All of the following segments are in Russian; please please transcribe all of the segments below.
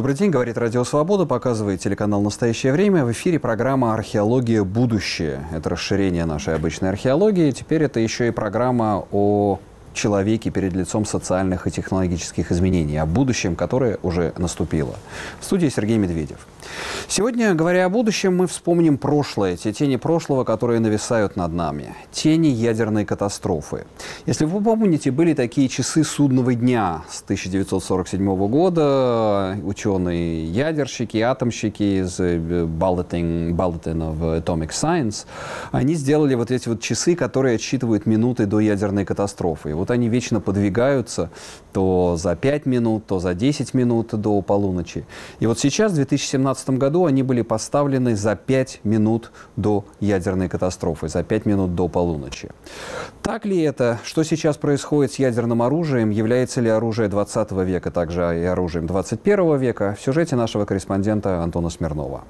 Добрый день, говорит Радио Свобода, показывает телеканал «Настоящее время». В эфире программа «Археология. Будущее». Это расширение нашей обычной археологии. Теперь это еще и программа о человеке перед лицом социальных и технологических изменений, о будущем, которое уже наступило. В студии Сергей Медведев. Сегодня, говоря о будущем, мы вспомним прошлое, те тени прошлого, которые нависают над нами. Тени ядерной катастрофы. Если вы помните, были такие часы судного дня с 1947 года. Ученые-ядерщики, атомщики из Bulletin of Atomic Science, они сделали вот эти вот часы, которые отсчитывают минуты до ядерной катастрофы. И вот они вечно подвигаются то за 5 минут, то за 10 минут до полуночи. И вот сейчас, в 2017 году, они были поставлены за 5 минут до ядерной катастрофы, за 5 минут до полуночи. Так ли это? Что сейчас происходит с ядерным оружием? Является ли оружие 20 века также и оружием 21 века? В сюжете нашего корреспондента Антона Смирнова.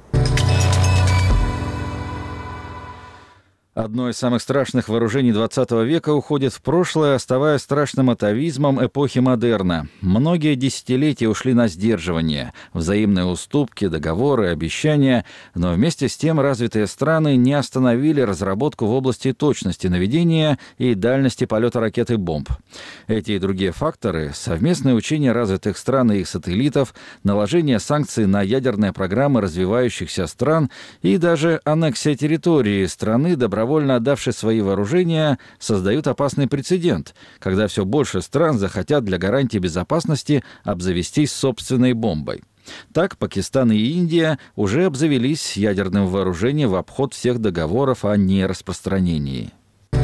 Одно из самых страшных вооружений 20 века уходит в прошлое, оставаясь страшным атовизмом эпохи модерна. Многие десятилетия ушли на сдерживание, взаимные уступки, договоры, обещания, но вместе с тем развитые страны не остановили разработку в области точности наведения и дальности полета ракет и бомб. Эти и другие факторы, совместное учение развитых стран и их сателлитов, наложение санкций на ядерные программы развивающихся стран и даже аннексия территории страны, добровольно отдавшие свои вооружения, создают опасный прецедент, когда все больше стран захотят для гарантии безопасности обзавестись собственной бомбой. Так, Пакистан и Индия уже обзавелись ядерным вооружением в обход всех договоров о нераспространении.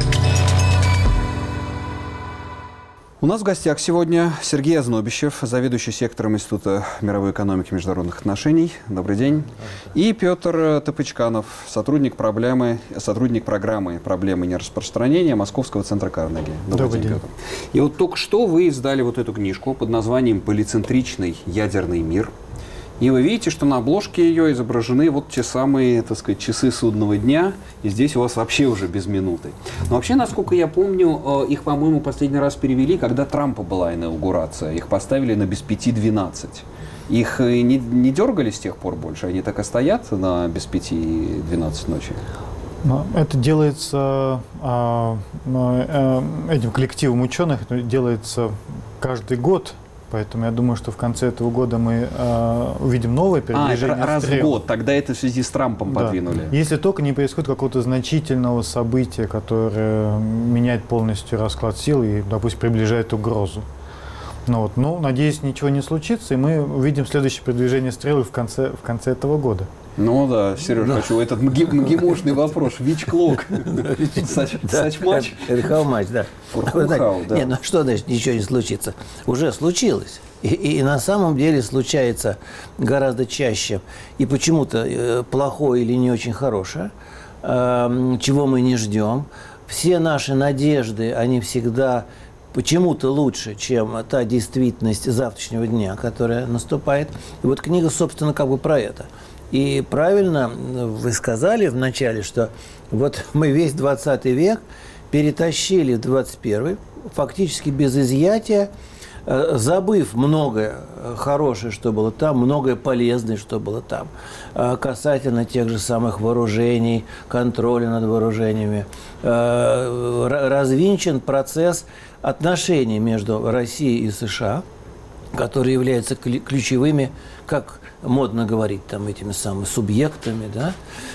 У нас в гостях сегодня Сергей Ознобищев, заведующий сектором Института мировой экономики и международных отношений. Добрый день. И Петр Топычканов, сотрудник программы «Проблемы нераспространения» Московского центра Карнеги. Добрый день, Петр. И вот только что вы издали вот эту книжку под названием «Полицентричный ядерный мир». И вы видите, что на обложке ее изображены вот те самые, так сказать, часы судного дня. И здесь у вас вообще уже без минуты. Но вообще, насколько я помню, их, по-моему, последний раз перевели, когда Трампа была инаугурация. Их поставили на без 5:12. Их не дергали с тех пор больше? Они так и стоят на без 5:12 ночи? Это делается этим коллективом ученых, это делается каждый год. Поэтому я думаю, что в конце этого года мы увидим новое передвижение это раз в год, тогда это в связи с Трампом подвинули. Если только не происходит какого-то значительного события, которое меняет полностью расклад сил и, допустим, приближает угрозу. Но, надеюсь, ничего не случится, и мы увидим следующее передвижение стрелы в конце этого года. Ну да, Сереж, хочу этот МГИМОшный вопрос. Which clock? Such much? How much, да. Нет, ну что значит ничего не случится? Уже случилось. И на самом деле случается гораздо чаще. И почему-то плохое или не очень хорошее, чего мы не ждем. Все наши надежды, они всегда почему-то лучше, чем та действительность завтрашнего дня, которая наступает. И вот книга, собственно, как бы про это. И правильно вы сказали вначале, что вот мы весь 20 век перетащили в 21, фактически без изъятия, забыв многое хорошее, что было там, многое полезное, что было там, касательно тех же самых вооружений, контроля над вооружениями. Развинчен процесс отношений между Россией и США, которые являются ключевыми, как модно говорить, там, этими самыми субъектами, да,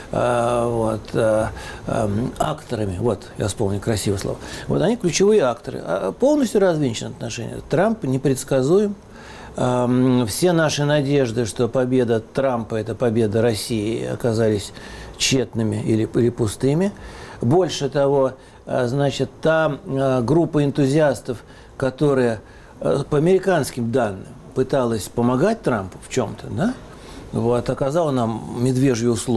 акторами, вот, я вспомнил красивое слово. Вот они ключевые акторы. Полностью развенчаны отношения. Трамп непредсказуем. Все наши надежды, что победа Трампа – это победа России, оказались тщетными или пустыми. Больше того, значит, та группа энтузиастов, которая по американским данным пыталась помогать Трампу в чем-то, да, вот, оказала нам медвежью услугу,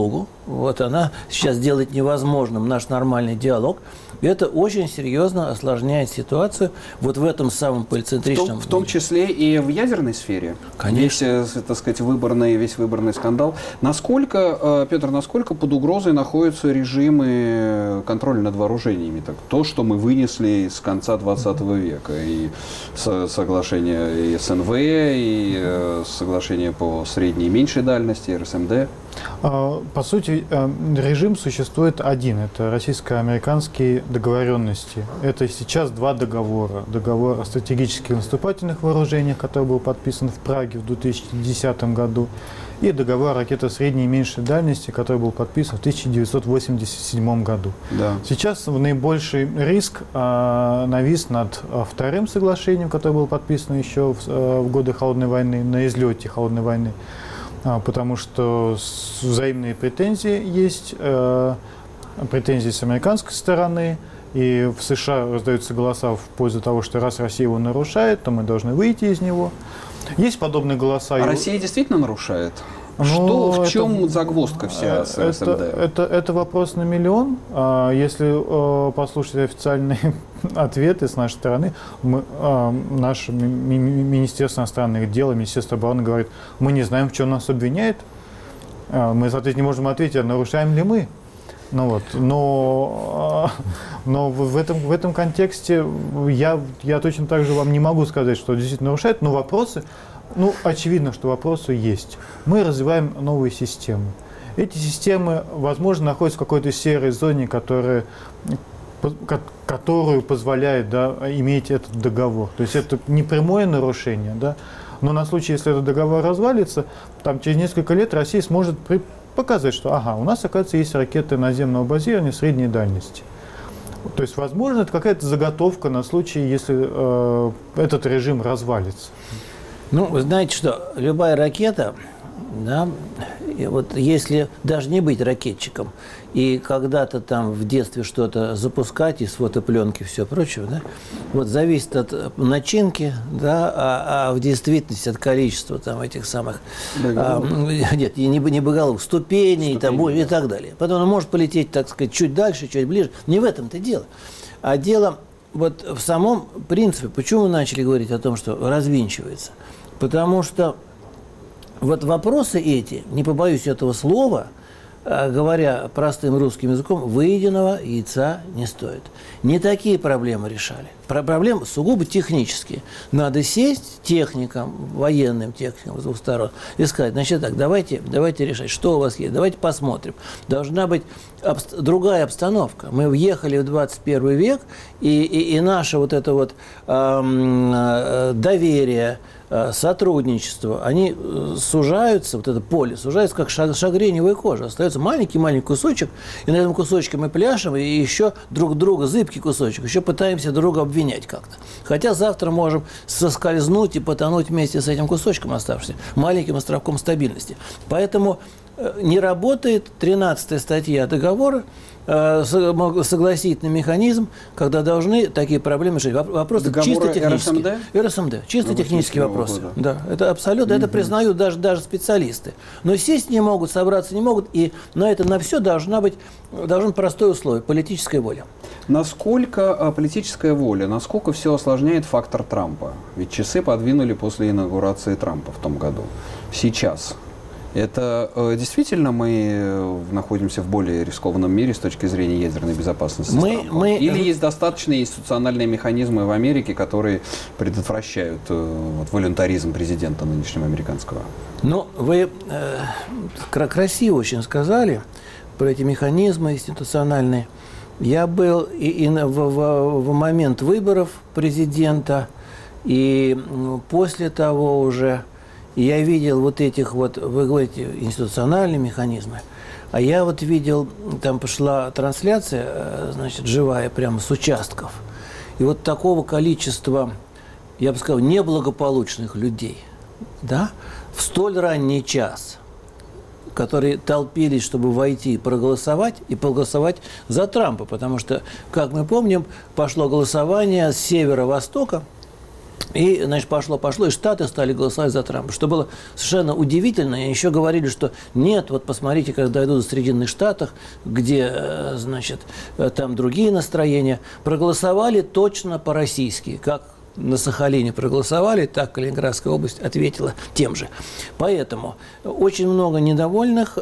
вот она сейчас делает невозможным наш нормальный диалог. И это очень серьезно осложняет ситуацию вот в этом самом полицентричном... В том числе и в ядерной сфере. Конечно. Весь, так сказать, весь выборный скандал. Насколько, Петр, насколько под угрозой находятся режимы контроля над вооружениями? Так, то, что мы вынесли с конца 20 века. И соглашение и СНВ, и соглашение по средней и меньшей дальности, РСМД. По сути, режим существует один. Это российско-американские договоренности. Это сейчас два договора. Договор о стратегических наступательных вооружениях, который был подписан в Праге в 2010 году, и договор о ракетах средней и меньшей дальности, который был подписан в 1987 году. Да. Сейчас наибольший риск навис над вторым соглашением, которое было подписано еще в годы Холодной войны, на излете Холодной войны. Потому что взаимные претензии есть, претензии с американской стороны, и в США раздаются голоса в пользу того, что раз Россия его нарушает, то мы должны выйти из него. Есть подобные голоса. А Россия действительно нарушает? В чем загвоздка вся с РСМД? Это вопрос на миллион. Если послушать официальные ответы с нашей стороны, наше Министерство иностранных дел, Министерство обороны говорит, мы не знаем, в чем нас обвиняют. Мы, соответственно, не можем ответить, нарушаем ли мы. Но в этом контексте я точно так же вам не могу сказать, что действительно нарушает, но вопросы... очевидно, что вопросы есть. Мы развиваем новые системы. Эти системы, возможно, находятся в какой-то серой зоне, которую позволяет иметь этот договор. То есть это не прямое нарушение, но на случай, если этот договор развалится, там через несколько лет Россия сможет показать, что у нас, оказывается, есть ракеты наземного базирования средней дальности. То есть, возможно, это какая-то заготовка на случай, если этот режим развалится. Вы знаете, что любая ракета, и вот если даже не быть ракетчиком, и когда-то там в детстве что-то запускать из фотопленки и все прочее, вот зависит от начинки, а в действительности от количества там этих самых, нет, не боеголовок, ступеней там, и так далее. Потом он может полететь, так сказать, чуть дальше, чуть ближе. Не в этом-то дело. А дело вот в самом принципе. Почему мы начали говорить о том, что развинчивается? Потому что вот вопросы эти, не побоюсь этого слова, говоря простым русским языком, выеденного яйца не стоит. Не такие проблемы решали. Проблемы сугубо технические. Надо сесть техникам, военным техникам с двух сторон, и сказать, значит так, давайте решать, что у вас есть, давайте посмотрим. Должна быть другая обстановка. Мы въехали в 21 век, и наше вот это вот доверие, сотрудничество, они сужаются, вот это поле сужается, как шагреневая кожа. Остается маленький-маленький кусочек, и на этом кусочке мы пляшем, и еще друг друга, зыбкий кусочек, еще пытаемся друга обвинять как-то. Хотя завтра можем соскользнуть и потонуть вместе с этим кусочком оставшимся, маленьким островком стабильности. Поэтому не работает 13-я статья договора, согласительный механизм, когда должны такие проблемы решить. Вопросы чисто технические. РСМД. Чисто технические вопросы. Да, это абсолютно, это признают даже специалисты. Но сесть не могут, собраться не могут, и на все должен простое условие – политическая воля. Насколько политическая воля, насколько все осложняет фактор Трампа? Ведь часы подвинули после инаугурации Трампа в том году. Сейчас. Это действительно мы находимся в более рискованном мире с точки зрения ядерной безопасности? Или есть достаточные институциональные механизмы в Америке, которые предотвращают волюнтаризм президента нынешнего американского? Вы красиво очень сказали про эти механизмы институциональные. Я был и в момент выборов президента, и после того уже. И я видел вот этих вы говорите, институциональные механизмы, а я видел, там пошла трансляция, живая, прямо с участков. И вот такого количества, я бы сказал, неблагополучных людей, в столь ранний час, которые толпились, чтобы войти и проголосовать за Трампа. Потому что, как мы помним, пошло голосование с северо-востока. И, значит, пошло, и Штаты стали голосовать за Трампа, что было совершенно удивительно. И еще говорили, что нет, вот посмотрите, когда дойдут до Соединенных Штатов, где, значит, там другие настроения, проголосовали точно по-российски, как на Сахалине проголосовали, так Калининградская область ответила тем же. Поэтому очень много недовольных,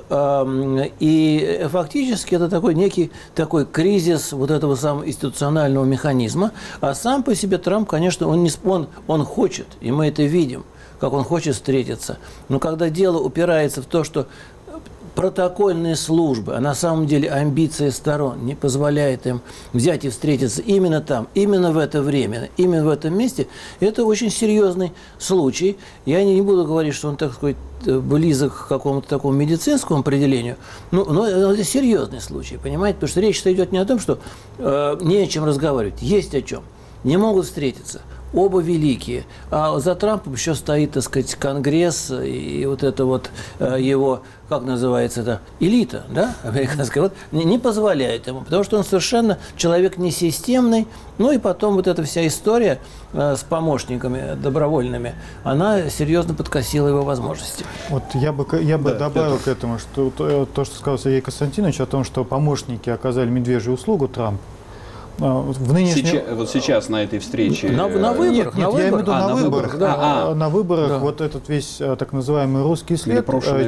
и фактически это такой некий такой кризис вот этого самого институционального механизма. А сам по себе Трамп, конечно, он хочет, и мы это видим, как он хочет встретиться. Но когда дело упирается в то, что протокольные службы, а на самом деле амбиции сторон не позволяет им взять и встретиться именно там, именно в это время, именно в этом месте, это очень серьезный случай. Я не буду говорить, что он, так сказать, близок к какому-то такому медицинскому определению, но это серьезный случай, понимаете? Потому что речь идет не о том, что не о чем разговаривать, есть о чем. Не могут встретиться. Оба великие. А за Трампом еще стоит, так сказать, Конгресс и вот это вот его, как называется это, элита, да, американская, вот, не позволяет ему, потому что он совершенно человек несистемный. Ну и потом вот эта вся история с помощниками добровольными, она серьезно подкосила его возможности. Вот я бы добавил к этому, что то, что сказал Сергей Константинович о том, что помощники оказали медвежью услугу Трампу. В нынешнем... Вот сейчас на этой встрече... На выборах. Нет, я имею в виду на выборах. Да. На выборах вот этот весь так называемый русский след,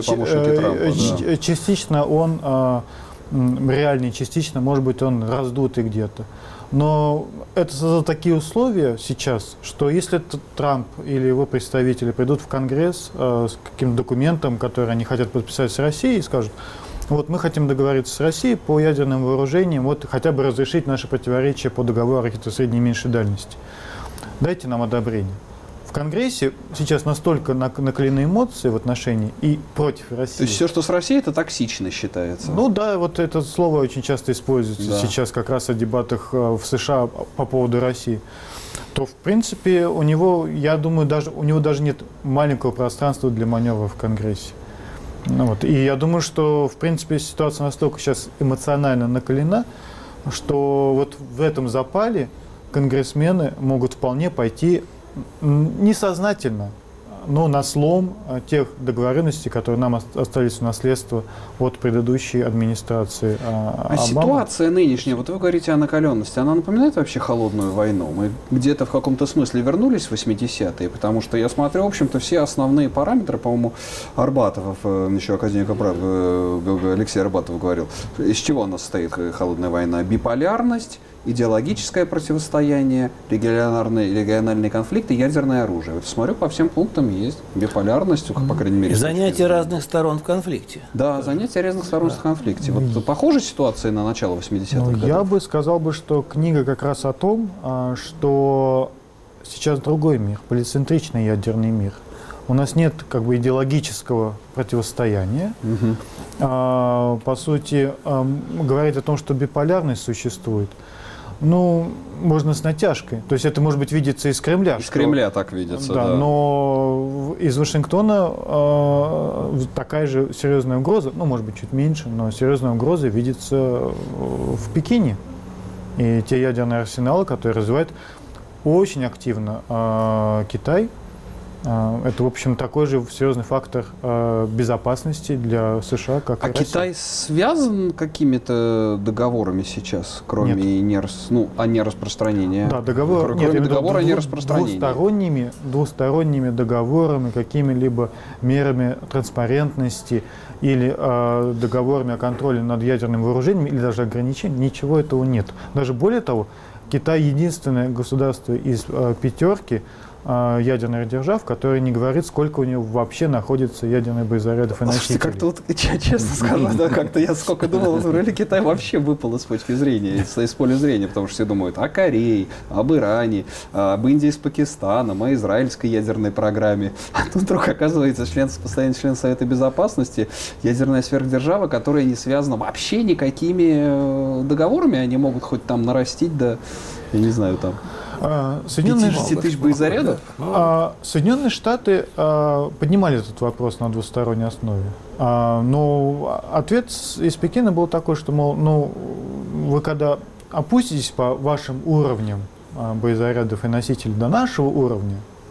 частично он реальный, частично, может быть, он раздутый где-то. Но это создает такие условия сейчас, что если Трамп или его представители придут в Конгресс с каким-то документом, который они хотят подписать с Россией, и скажут: вот мы хотим договориться с Россией по ядерным вооружениям, вот хотя бы разрешить наши противоречия по договору о ракете средней и меньшей дальности. Дайте нам одобрение. В Конгрессе сейчас настолько накалены эмоции в отношении и против России. То есть все, что с Россией, это токсично считается? Ну да, вот это слово очень часто используется сейчас как раз о дебатах в США по поводу России. То, в принципе, у него, я думаю, у него даже нет маленького пространства для маневра в Конгрессе. Вот. И я думаю, что, в принципе, ситуация настолько сейчас эмоционально накалена, что вот в этом запале конгрессмены могут вполне пойти несознательно, но на слом тех договоренностей, которые нам остались в наследство от предыдущей администрации Обамы. Ситуация нынешняя, вот вы говорите о накаленности, она напоминает вообще холодную войну? Мы где-то в каком-то смысле вернулись в 80-е, потому что я смотрю, в общем-то, все основные параметры, по-моему, Арбатов, еще академик Алексей Арбатов говорил, из чего у нас состоит холодная война? Биполярность, идеологическое противостояние, региональные конфликты, ядерное оружие. Вот смотрю, по всем пунктам есть биполярность, по крайней мере. Занятие разных сторон в конфликте. Да, занятие разных сторон в конфликте. Вот похожая ситуация на начало 80-х годов? Я бы сказал, что книга как раз о том, что сейчас другой мир, полицентричный ядерный мир. У нас нет как бы идеологического противостояния. По сути, говорить о том, что биполярность существует, ну, можно с натяжкой. То есть это, может быть, видится из Кремля. Из Кремля так видится, да. Но из Вашингтона такая же серьезная угроза, ну, может быть, чуть меньше, но серьезная угроза видится в Пекине. И те ядерные арсеналы, которые развивает очень активно Китай, это, в общем, такой же серьезный фактор безопасности для США, как и Россия. Китай связан какими-то договорами сейчас, кроме нераспространения? Да, договора о нераспространении. Двусторонними договорами, какими-либо мерами транспарентности или договорами о контроле над ядерным вооружением, или даже ограничением, ничего этого нет. Даже более того, Китай единственное государство из пятерки ядерных держав, который не говорит, сколько у него вообще находится ядерных боезарядов и носителей. Как-то вот, честно скажу, да, как-то я сколько думал, что Китай вообще выпал из точки зрения, из поля зрения, потому что все думают о Корее, об Иране, об Индии с Пакистаном, о израильской ядерной программе. А тут вдруг оказывается постоянный член Совета Безопасности, ядерная сверхдержава, которая не связана вообще никакими договорами, они могут хоть там нарастить до, я не знаю, там 50 тысяч боезарядов? Соединенные Штаты поднимали этот вопрос на двусторонней основе. Но ответ из Пекина был такой, что, мол, вы когда опуститесь по вашим уровням боезарядов и носителей до нашего уровня,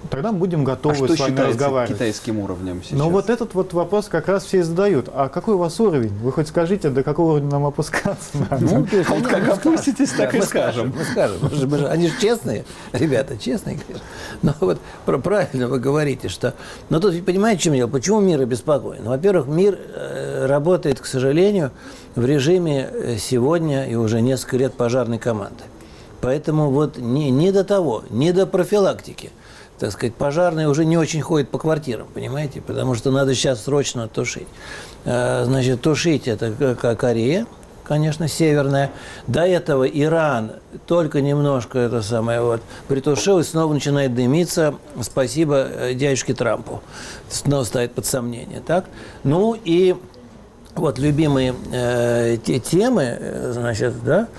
тогда мы будем готовы что с вами разговаривать. Китайским уровнем сейчас? Но вот этот вот вопрос как раз все и задают. А какой у вас уровень? Вы хоть скажите, до какого уровня нам опускаться надо? Ну, то есть, как опуститесь, так и скажем. Мы скажем. Они же честные, ребята, честные. Но вот правильно вы говорите, что... Но тут, понимаете, в чем дело? Почему мир обеспокоен? Во-первых, мир работает, к сожалению, в режиме сегодня и уже несколько лет пожарной команды. Поэтому вот не до того, не до профилактики. Так сказать, пожарные уже не очень ходят по квартирам, понимаете? Потому что надо сейчас срочно тушить. Значит, тушить это Корея, конечно, северная. До этого Иран только немножко это самое вот притушил и снова начинает дымиться. Спасибо дядюшке Трампу. Снова ставит под сомнение. Так? Ну и вот любимые темы, значит, да,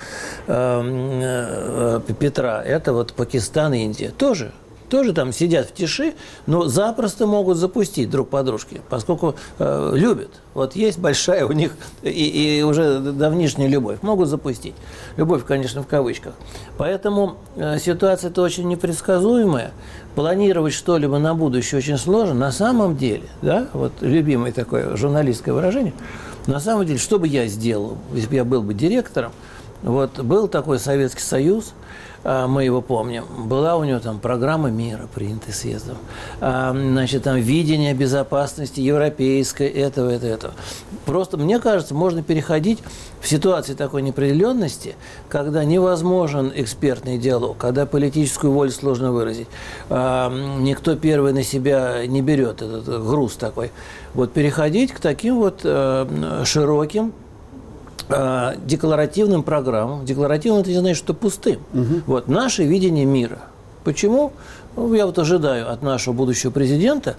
Петра, это вот Пакистан и Индия. Тоже там сидят в тиши, но запросто могут запустить друг по дружке, поскольку любят. Вот есть большая у них и уже давнишняя любовь. Могут запустить. Любовь, конечно, в кавычках. Поэтому ситуация-то очень непредсказуемая. Планировать что-либо на будущее очень сложно. На самом деле, да, вот любимое такое журналистское выражение, на самом деле, что бы я сделал, если бы я был бы директором, вот был такой Советский Союз, мы его помним, была у него там программа мира, принятая съездом, значит, там видение безопасности европейской, этого. Просто, мне кажется, можно переходить в ситуации такой неопределенности, когда невозможен экспертный диалог, когда политическую волю сложно выразить, никто первый на себя не берет этот груз такой. Вот переходить к таким вот широким, декларативным программам. Декларативным это не значит, что пустым. Вот наше видение мира. Почему? Ну, я вот ожидаю от нашего будущего президента,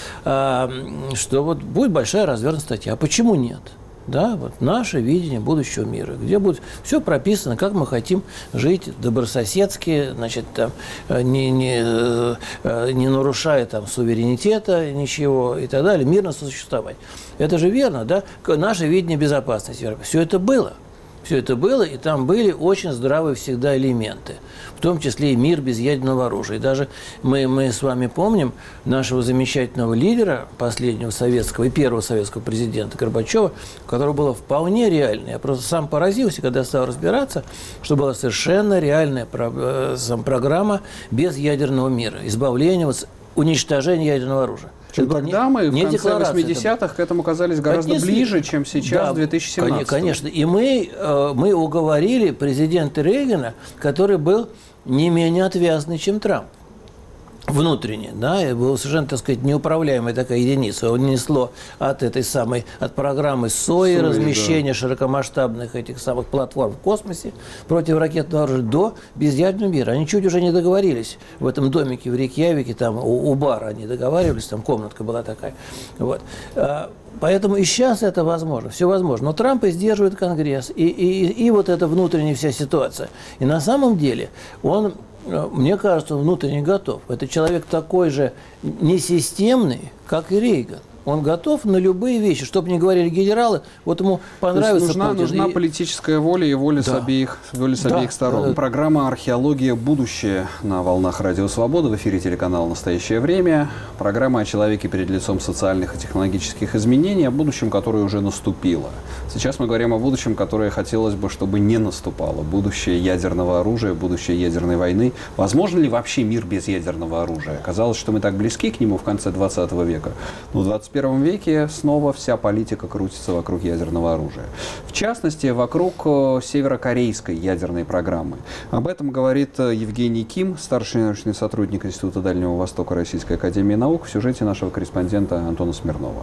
что вот будет большая развернутая статья. А почему нет? Да, вот наше видение будущего мира, где будет все прописано, как мы хотим жить добрососедски, значит, там, не нарушая там суверенитета, ничего и так далее, мирно сосуществовать. Это же верно, да? Наше видение безопасности. Все это было. Все это было, и там были очень здравые всегда элементы, в том числе и мир без ядерного оружия. И даже мы с вами помним нашего замечательного лидера, последнего советского и первого советского президента Горбачева, у которого было вполне реально. Я просто сам поразился, когда стал разбираться, что была совершенно реальная программа без ядерного мира, избавления, уничтожения ядерного оружия. Тогда мы в конце 80-х к этому казались гораздо ближе, чем сейчас, в 2017. Конечно. И мы уговорили президента Рейгана, который был не менее отвязный, чем Трамп. Внутренне, да, и была совершенно, так сказать, неуправляемая такая единица. Он несло от программы СОИ, размещения широкомасштабных этих самых платформ в космосе противоракетного оружия до безъядерного мира. Они чуть уже не договорились в этом домике в Рейкьявике, там у бара они договаривались, там комнатка была такая. Вот. Поэтому и сейчас это возможно, все возможно. Но Трамп сдерживает Конгресс, и вот эта внутренняя вся ситуация. И на самом деле он... Мне кажется, он внутренне готов. Это человек такой же несистемный, как и Рейган. Он готов на любые вещи, чтобы не говорили генералы, вот ему понравится Путин. Нужна политическая воля и воля с обеих сторон. Да. Программа «Археология. Будущее» на волнах Радио Свобода. В эфире телеканала «Настоящее время». Программа о человеке перед лицом социальных и технологических изменений, о будущем, которое уже наступило. Сейчас мы говорим о будущем, которое хотелось бы, чтобы не наступало. Будущее ядерного оружия, будущее ядерной войны. Возможно ли вообще мир без ядерного оружия? Казалось, что мы так близки к нему в конце 20 века. Но в 21 веке снова вся политика крутится вокруг ядерного оружия. В частности, вокруг северокорейской ядерной программы. Об этом говорит Евгений Ким, старший научный сотрудник Института Дальнего Востока Российской академии наук, в сюжете нашего корреспондента Антона Смирнова.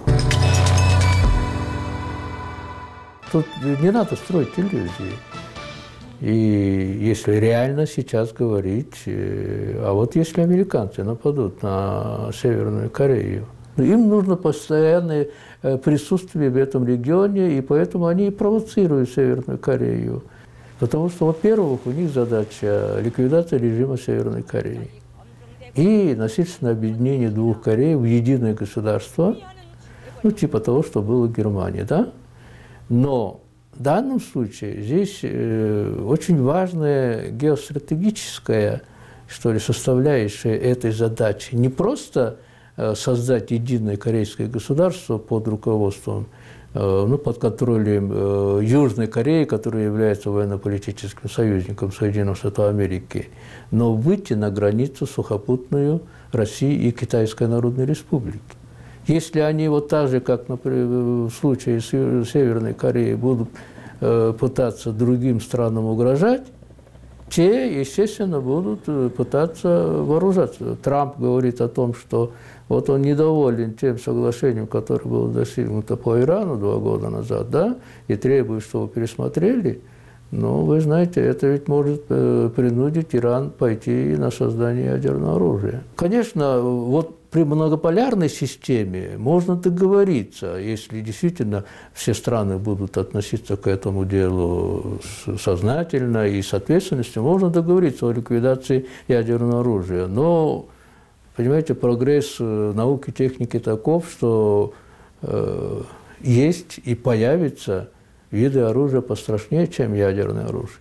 Тут не надо строить иллюзии. И если реально сейчас говорить, а вот если американцы нападут на Северную Корею, им нужно постоянное присутствие в этом регионе, и поэтому они и провоцируют Северную Корею. Потому что, во-первых, у них задача ликвидация режима Северной Кореи и насильственное объединение двух Корей в единое государство, ну, типа того, что было в Германии, да? Но в данном случае здесь очень важная геостратегическая что ли, составляющая этой задачи. Не просто создать единое корейское государство под руководством, под контролем Южной Кореи, которая является военно-политическим союзником Соединенных Штатов Америки, но выйти на границу сухопутную России и Китайской Народной Республики. Если они вот так же, как, например, в случае с Северной Кореей, будут пытаться другим странам угрожать, те, естественно, будут пытаться вооружаться. Трамп говорит о том, что вот он недоволен тем соглашением, которое было достигнуто по Ирану 2 года назад, да, и требует, чтобы пересмотрели. Но, вы знаете, это ведь может принудить Иран пойти на создание ядерного оружия. Конечно, вот при многополярной системе можно договориться, если действительно все страны будут относиться к этому делу сознательно и с ответственностью, можно договориться о ликвидации ядерного оружия. Но, понимаете, прогресс науки и техники таков, что есть и появятся виды оружия пострашнее, чем ядерное оружие.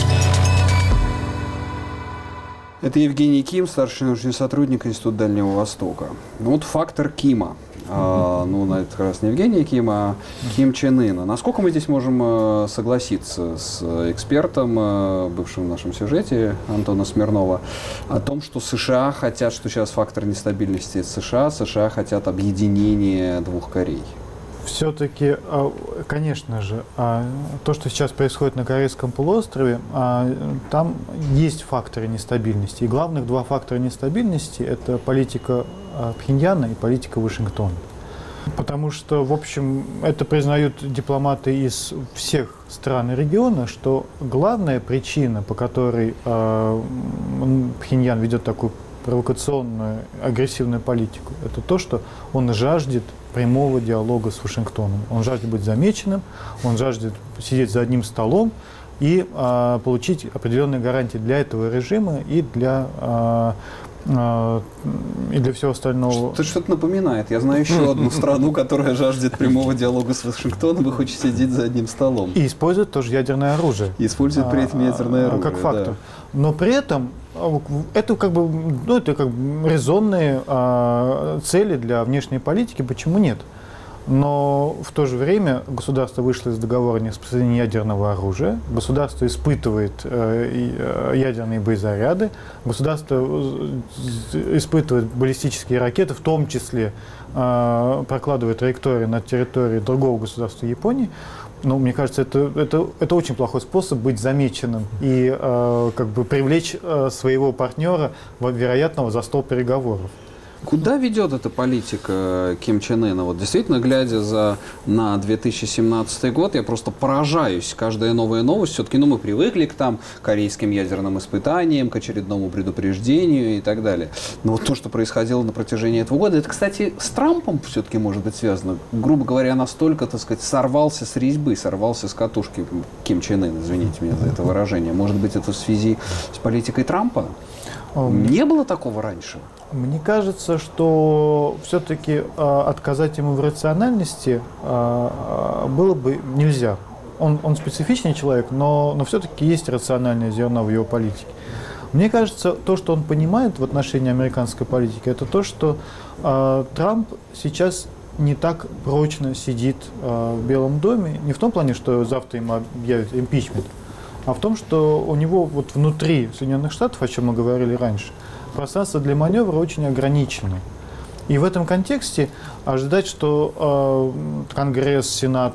Это Евгений Ким, старший научный сотрудник Института Дальнего Востока. Ну вот фактор Кима. На этот раз не Евгения Кима, а Ким Чен Ына. Насколько мы здесь можем согласиться с экспертом, бывшим в нашем сюжете, Антона Смирнова, о том, что США хотят, что сейчас фактор нестабильности США хотят объединения 2 Корей? Все-таки, конечно же, то, что сейчас происходит на Корейском полуострове, там есть факторы нестабильности. И главных 2 фактора нестабильности – это политика Пхеньяна и политика Вашингтона. Потому что, в общем, это признают дипломаты из всех стран и региона, что главная причина, по которой Пхеньян ведет такую провокационную, агрессивную политику, это то, что он жаждет прямого диалога с Вашингтоном. Он жаждет быть замеченным, он жаждет сидеть за одним столом и получить определенные гарантии для этого режима и для всего остального. Что-то напоминает. Я знаю еще одну страну, которая жаждет прямого диалога с Вашингтоном и хочет сидеть за одним столом. И использует тоже ядерное оружие. И использует при этом ядерное оружие. Как фактор. Да. Но при этом это как бы резонные цели для внешней политики. Почему нет? Но в то же время государство вышло из договора о нераспространении ядерного оружия, государство испытывает ядерные боезаряды, государство испытывает баллистические ракеты, в том числе прокладывает траектории на территории другого государства Японии. Но мне кажется, это очень плохой способ быть замеченным и привлечь своего партнера, вероятного, за стол переговоров. Куда ведет эта политика Ким Чен Ына? Вот действительно, глядя на 2017 год, я просто поражаюсь. Каждая новая новость, все-таки мы привыкли к корейским ядерным испытаниям, к очередному предупреждению и так далее. Но вот то, что происходило на протяжении этого года, это, кстати, с Трампом все-таки может быть связано. Грубо говоря, настолько, так сказать, сорвался с резьбы, сорвался с катушки Ким Чен Ын, извините меня за это выражение. Может быть, это в связи с политикой Трампа? Не было такого раньше? Мне кажется, что все-таки отказать ему в рациональности было бы нельзя. Он специфичный человек, но все-таки есть рациональное зерно в его политике. Мне кажется, то, что он понимает в отношении американской политики, это то, что Трамп сейчас не так прочно сидит в Белом доме. Не в том плане, что завтра ему объявят импичмент, а в том, что у него вот внутри Соединенных Штатов, о чем мы говорили раньше, пространство для маневра очень ограничено. И в этом контексте ожидать, что Конгресс, Сенат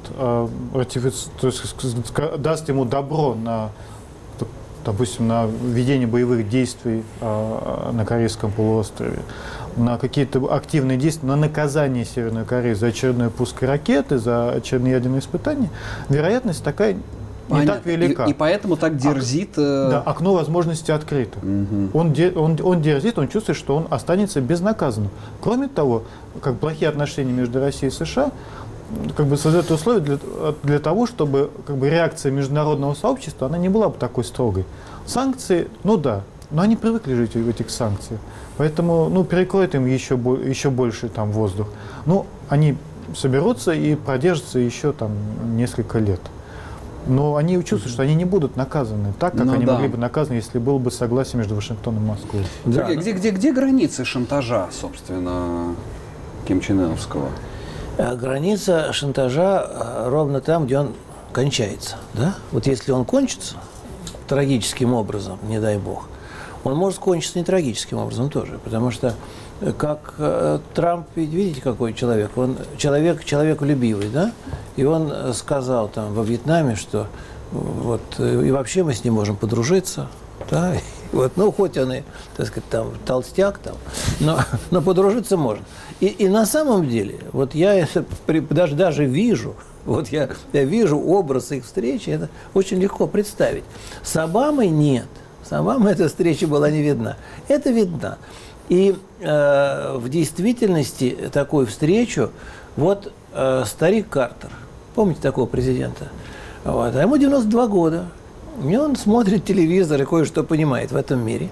даст ему добро на, допустим, на введение боевых действий на Корейском полуострове, на какие-то активные действия, на наказание Северной Кореи за очередной пуск ракеты, за очередные ядерные испытания, вероятность такая не так велика. И поэтому так дерзит... Да, окно возможности открыто. Угу. Он дерзит, он чувствует, что он останется безнаказанным. Кроме того, как плохие отношения между Россией и США создают условия для того, чтобы реакция международного сообщества она не была бы такой строгой. Санкции, да, но они привыкли жить в этих санкциях. Поэтому перекроет им еще больше воздух. Они соберутся и продержатся еще несколько лет. Но они чувствуют, что они не будут наказаны так, как они могли бы наказаны, если было бы согласие между Вашингтоном и Москвой. Да. Где границы шантажа, собственно, Ким Чен Ыновского? Граница шантажа ровно там, где он кончается. Да? Вот если он кончится трагическим образом, не дай бог, он может кончиться не трагическим образом тоже. Потому что, как Трамп, видите, какой человек? Он человеколюбивый, да? И он сказал там во Вьетнаме, что вот, и вообще мы с ним можем подружиться, да? Вот, ну, хоть он и, так сказать, там, толстяк, там, но подружиться можно. И на самом деле, вот я это даже вижу, вот я вижу образ их встречи, это очень легко представить. С Обамой нет. С Обамой эта встреча была не видна. Это видна. И в действительности такую встречу, вот старик Картер, помните такого президента? Вот, а ему 92 года. И он смотрит телевизор и кое-что понимает в этом мире.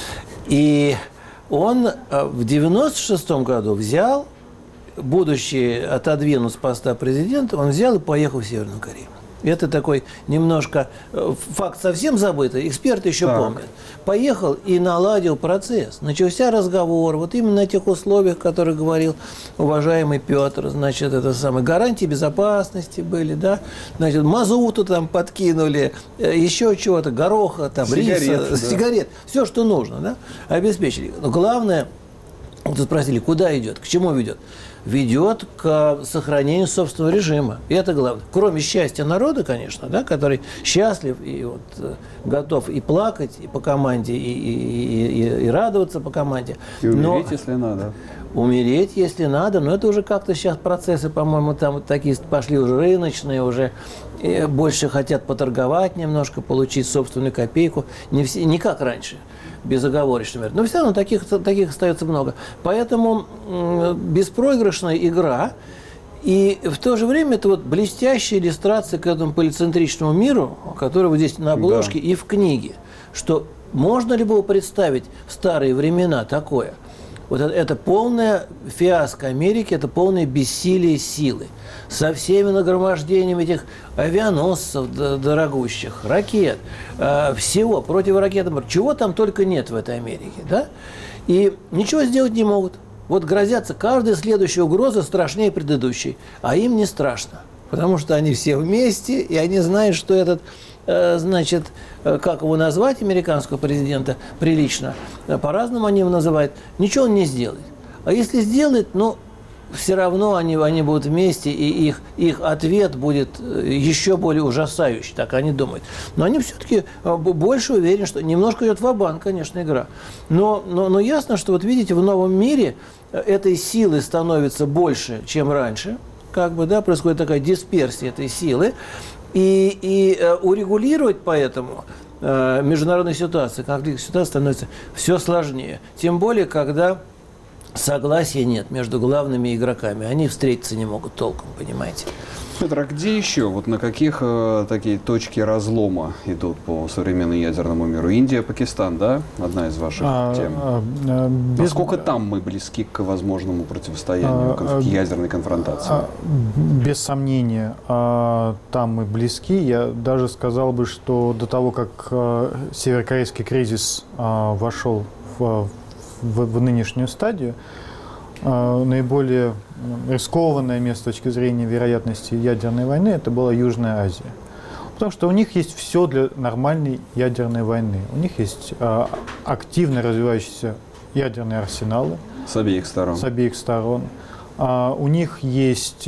И он в 96-м году взял, будучи отодвинут с поста президента, он взял и поехал в Северную Корею. Это такой немножко факт совсем забытый, эксперты еще помнят. Поехал и наладил процесс. Начался разговор, вот именно на тех условиях, о которых говорил уважаемый Петр. Значит, это самое, гарантии безопасности были, да? Значит, мазуту там подкинули, еще чего-то, гороха, там, риса, сигарет. Все, что нужно, да? Обеспечили. Но главное, вот спросили, куда идет, к чему ведет? Ведет к сохранению собственного режима. И это главное. Кроме счастья народа, конечно, да, который счастлив и вот, готов и плакать и по команде, и радоваться по команде. И умереть, если надо. Умереть, если надо. Но это уже как-то сейчас процессы, по-моему, там вот такие пошли уже рыночные, уже больше хотят поторговать немножко, получить собственную копейку. Не как раньше. Безоговорочно. Но все равно таких остается много. Поэтому беспроигрышная игра, и в то же время это вот блестящая иллюстрация к этому полицентричному миру, который вот здесь на обложке и в книге, что можно ли было представить в старые времена такое? Вот это полная фиаско Америки, это полное бессилие силы. Со всеми нагромождениями этих авианосцев дорогущих, ракет, всего, противоракетных, чего там только нет в этой Америке, да? И ничего сделать не могут. Вот грозятся, каждая следующая угроза страшнее предыдущей, а им не страшно, потому что они все вместе, и они знают, что этот, значит, как его назвать, американского президента, прилично, по-разному они его называют, ничего он не сделает. А если сделает, ну, все равно они будут вместе, и их ответ будет еще более ужасающий, так они думают. Но они все-таки больше уверены, что немножко идет ва-банк, конечно, игра. Но ясно, что вот видите, в новом мире этой силы становится больше, чем раньше. Как бы, да, происходит такая дисперсия этой силы. И урегулировать поэтому международную ситуацию, конфликтную ситуацию становится все сложнее. Тем более, когда согласия нет между главными игроками. Они встретиться не могут толком, понимаете? Петр, а где еще? Вот на каких такие точки разлома идут по современному ядерному миру? Индия, Пакистан, да? Одна из ваших тем. Насколько там мы близки к возможному противостоянию, к ядерной конфронтации? Без сомнения, там мы близки. Я даже сказал бы, что до того, как северокорейский кризис вошел в нынешнюю стадию, наиболее рискованное место с точки зрения вероятности ядерной войны это была Южная Азия. Потому что у них есть все для нормальной ядерной войны. У них есть активно развивающиеся ядерные арсеналы. С обеих сторон. С обеих сторон. У них есть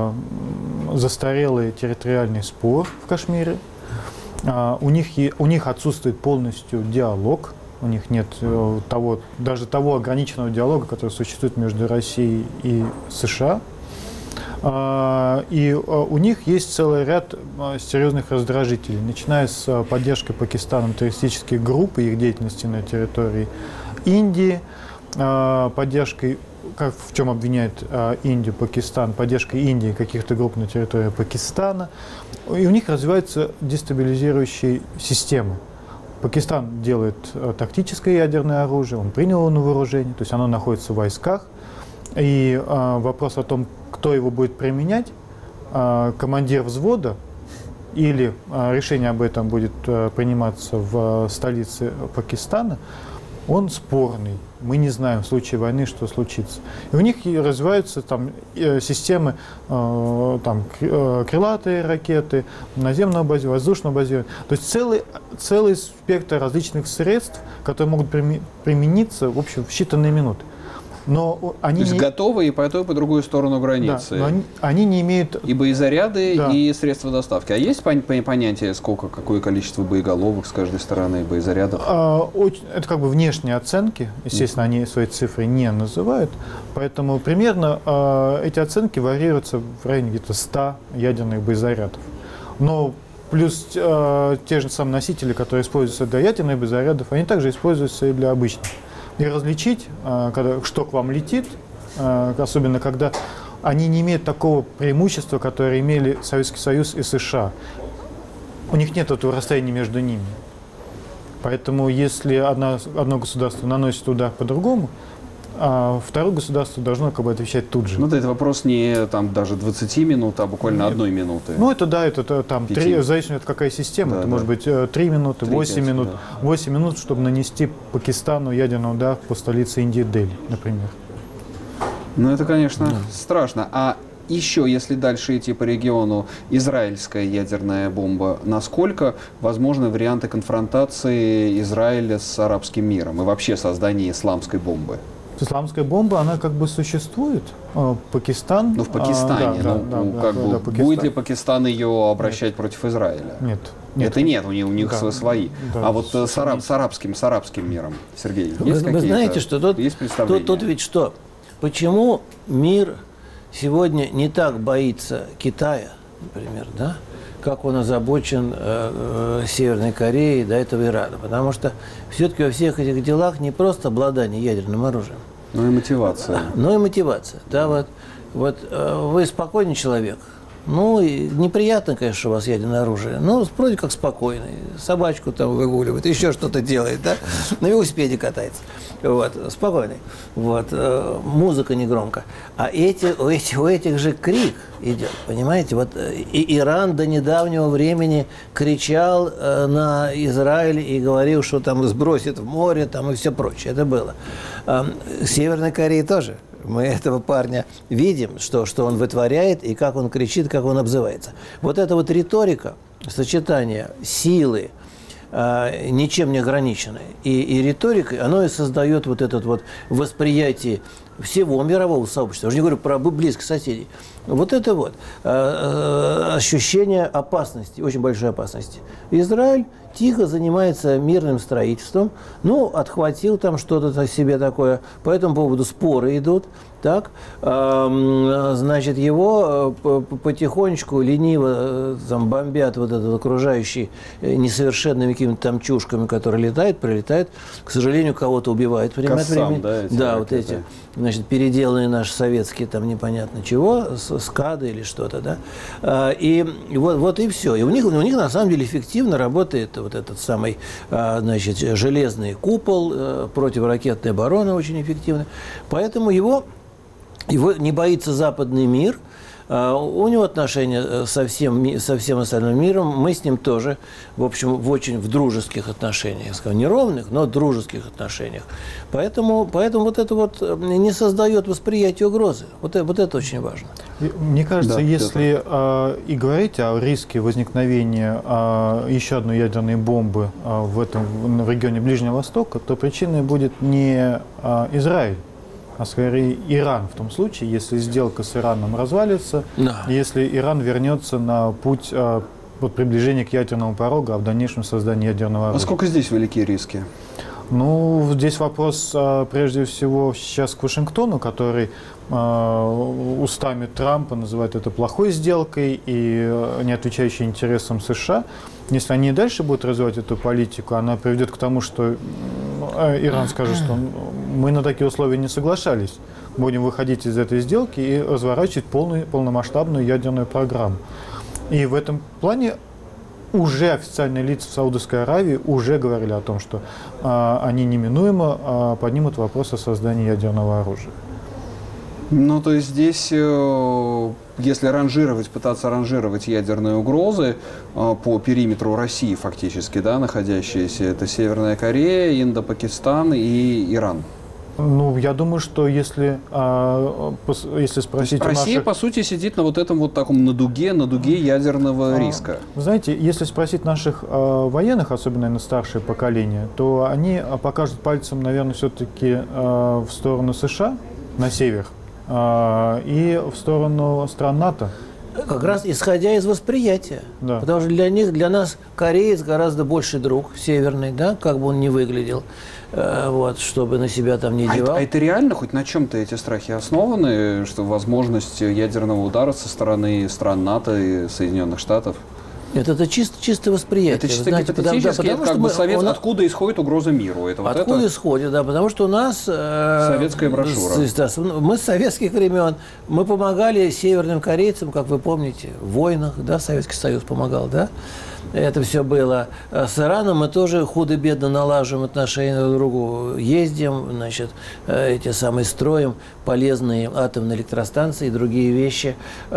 застарелый территориальный спор в Кашмире. У них отсутствует полностью диалог. У них нет даже того ограниченного диалога, который существует между Россией и США. И у них есть целый ряд серьезных раздражителей, начиная с поддержкой Пакистаном террористических групп и их деятельности на территории Индии, поддержкой, в чем обвиняют Индию, Пакистан, поддержкой Индии каких-то групп на территории Пакистана. И у них развиваются дестабилизирующие системы. Пакистан делает тактическое ядерное оружие, он принял его на вооружение, то есть оно находится в войсках. И вопрос о том, кто его будет применять, командир взвода или решение об этом будет приниматься в столице Пакистана, он спорный. Мы не знаем в случае войны, что случится. И у них и развиваются там системы там, крылатые ракеты, наземного базирования, воздушного базирования. То есть целый спектр различных средств, которые могут примениться в общем, в считанные минуты. Но они то есть готовы и по той, и по другую сторону границы. Да, но они не имеют... И боезаряды, да. и средства доставки. А есть понятие, какое количество боеголовок с каждой стороны, боезарядов? Это как бы внешние оценки. Естественно, они свои цифры не называют. Поэтому примерно эти оценки варьируются в районе где-то 100 ядерных боезарядов. Но плюс те же самые носители, которые используются для ядерных боезарядов, они также используются и для обычных. И различить, что к вам летит, особенно когда они не имеют такого преимущества, которое имели Советский Союз и США. У них нет этого расстояния между ними. Поэтому если одно государство наносит удар по-другому, а второе государство должно как бы отвечать тут же. Ну да, это вопрос не там даже 20 минут, а буквально 1 минуты. Ну это да, это там 3, в зависимости от какая система, да, это да. может быть 3 минуты, 8 минут. Да. 8 минут, чтобы нанести Пакистану ядерный удар по столице Индии Дели, например. Ну это, конечно, страшно. А еще, если дальше идти по региону, израильская ядерная бомба, насколько возможны варианты конфронтации Израиля с арабским миром и вообще создания исламской бомбы? Исламская бомба, она как бы существует. Пакистан. Ну, в Пакистане. Будет ли Пакистан ее обращать против Израиля? Нет. Это нет, у них свои. Да, а вот с арабским миром, Сергей, вы знаете, что тут ведь что? Почему мир сегодня не так боится Китая, например, да? Как он озабочен Северной Кореей, до этого Ирана. Потому что все-таки во всех этих делах не просто обладание ядерным оружием. Но и мотивация. Но и мотивация. Да, вот вы спокойный человек. Ну, и неприятно, конечно, что у вас ядерное оружие. Ну, вроде как спокойный. Собачку там выгуливает, еще что-то делает, да? На велосипеде катается. Вот, спокойный. Вот, музыка не громко. А у этих же крик идет, понимаете? Вот и Иран до недавнего времени кричал на Израиль и говорил, что там сбросит в море, там и все прочее. Это было. Северной Кореи тоже. Мы этого парня видим, что он вытворяет, и как он кричит, как он обзывается. Вот эта вот риторика, сочетание силы, ничем не ограниченной, и риторикой, оно и создает вот это вот восприятие всего мирового сообщества. Я уже не говорю про близких соседей. Вот это вот ощущение опасности, очень большой опасности. Израиль тихо занимается мирным строительством, ну, отхватил там что-то себе такое, по этому поводу споры идут, так, значит, его потихонечку, лениво там бомбят вот этот окружающий несовершенными какими-то там чушками, которые летают, прилетают, к сожалению, кого-то убивают время от времени. Да, вот эти, значит, переделанные наши советские там непонятно чего, скады или что-то, да, и вот и все. И у них на самом деле эффективно работает вот этот самый, значит, железный купол, противоракетная оборона очень эффективная. Поэтому его не боится западный мир. У него отношения со всем остальным миром. Мы с ним тоже, в общем, в дружеских отношениях. Я скажу, не ровных, но дружеских отношениях. Поэтому вот это вот не создает восприятие угрозы. Вот это очень важно. Мне кажется, если и говорить о риске возникновения еще одной ядерной бомбы в регионе Ближнего Востока, то причиной будет не Израиль, а скорее Иран в том случае, если сделка с Ираном развалится, если Иран вернется на путь приближения к ядерному порогу, а в дальнейшем созданию ядерного оружия. Насколько здесь велики риски? Ну, здесь вопрос прежде всего сейчас к Вашингтону, который устами Трампа называет это плохой сделкой и не отвечающей интересам США. Если они и дальше будут развивать эту политику, она приведет к тому, что Иран скажет, что мы на такие условия не соглашались. Будем выходить из этой сделки и разворачивать полномасштабную ядерную программу. И в этом плане уже официальные лица в Саудовской Аравии уже говорили о том, что они неминуемо поднимут вопрос о создании ядерного оружия. Ну, то есть здесь, если пытаться ранжировать ядерные угрозы по периметру России фактически, да, находящиеся, это Северная Корея, Индо-Пакистан и Иран. Ну, я думаю, что если спросить у Россия, наших... по сути, сидит на вот этом вот таком на дуге ядерного риска. Вы знаете, если спросить наших военных, особенно на старшее поколение, то они покажут пальцем, наверное, все-таки в сторону США, на север, и в сторону стран НАТО. Как раз исходя из восприятия. Да. Потому что для нас кореец гораздо больше друг северный, да, как бы он ни выглядел, вот, чтобы на себя там не девал. А это реально хоть на чем-то эти страхи основаны, что возможность ядерного удара со стороны стран НАТО и Соединенных Штатов? Это чисто восприятие. Это чисто гипотетически, откуда исходит угроза миру. Откуда исходит, да, потому что у нас... советская брошюра. Мы с советских времен, мы помогали северным корейцам, как вы помните, в войнах, да, Советский Союз помогал, да. Это все было. С Ираном мы тоже худо-бедно налаживаем отношения друг к другу. Ездим, значит, строим полезные атомные электростанции и другие вещи.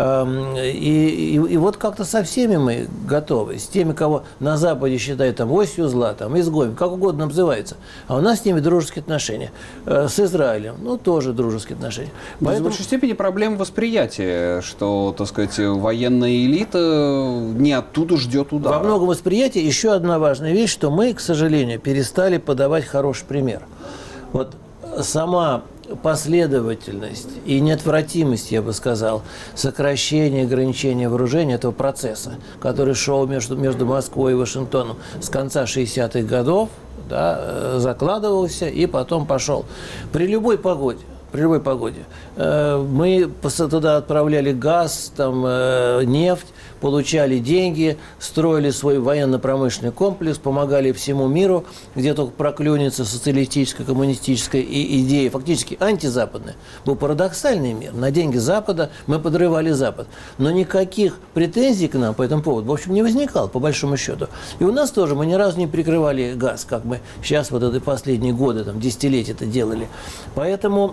И вот как-то со всеми мы готовы. С теми, кого на Западе считают там осью зла, там, изгоем, как угодно называется. А у нас с ними дружеские отношения. С Израилем, ну, тоже дружеские отношения. Поэтому... В большей степени проблема восприятия, что, так сказать, военная элита не оттуда ждет удара. Во многом восприятия еще одна важная вещь, что мы, к сожалению, перестали подавать хороший пример. Вот сама последовательность и неотвратимость, я бы сказал, сокращения и ограничения вооружения этого процесса, который шел между Москвой и Вашингтоном с конца 60-х годов, да, закладывался и потом пошел. При любой погоде. Мы туда отправляли газ, там, нефть, получали деньги, строили свой военно-промышленный комплекс, помогали всему миру, где только проклюнется социалистическая, коммунистическая идея, фактически антизападная. Был парадоксальный мир. На деньги Запада мы подрывали Запад. Но никаких претензий к нам по этому поводу, в общем, не возникало, по большому счету. И у нас тоже мы ни разу не прикрывали газ, как мы сейчас вот эти последние годы, там, десятилетия это делали. Поэтому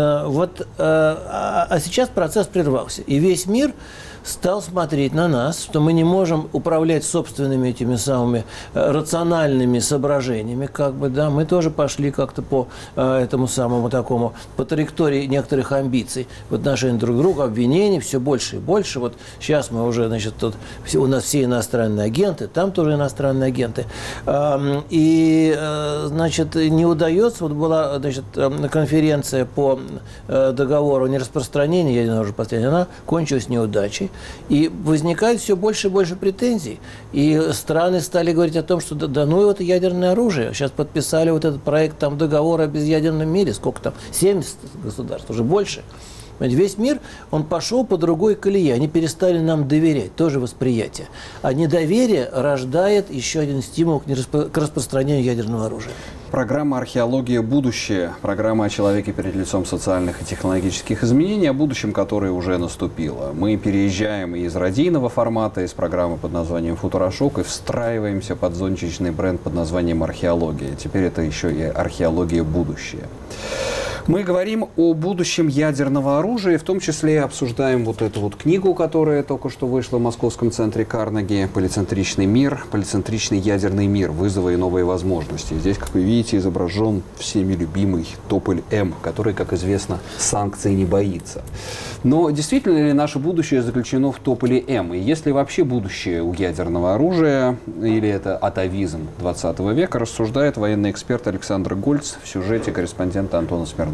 сейчас процесс прервался. И весь мир стал смотреть на нас, что мы не можем управлять собственными этими самыми рациональными соображениями, как бы, да, мы тоже пошли как-то по этому самому такому, по траектории некоторых амбиций в отношении друг к другу, обвинений все больше и больше. Вот сейчас мы уже, значит, тут у нас все иностранные агенты, там тоже иностранные агенты. И, значит, не удается, вот была, значит, конференция по договору о нераспространении ядерного оружия, она кончилась неудачей. И возникает все больше и больше претензий. И страны стали говорить о том, что да ну это ядерное оружие. Сейчас подписали вот этот проект там, договора о безъядерном мире. Сколько там? 70 государств, уже больше. Весь мир, он пошел по другой колее. Они перестали нам доверять, тоже восприятие. А недоверие рождает еще один стимул к распространению ядерного оружия. Программа «Археология. Будущее». Программа о человеке перед лицом социальных и технологических изменений, о будущем, которое уже наступило. Мы переезжаем из радийного формата, из программы под названием «Футурошок» и встраиваемся под зонтичный бренд под названием «Археология». Теперь это еще и «Археология. Будущее». Мы говорим о будущем ядерного оружия, в том числе обсуждаем вот эту вот книгу, которая только что вышла в Московском центре Карнеги «Полицентричный мир», «Полицентричный ядерный мир. Вызовы и новые возможности». Здесь, как вы видите, изображен всеми любимый Тополь М, который, как известно, санкций не боится. Но действительно ли наше будущее заключено в Тополе М? И есть ли вообще будущее у ядерного оружия, или это атовизм 20 века, рассуждает военный эксперт Александр Гольц в сюжете корреспондента Антона Смирнова.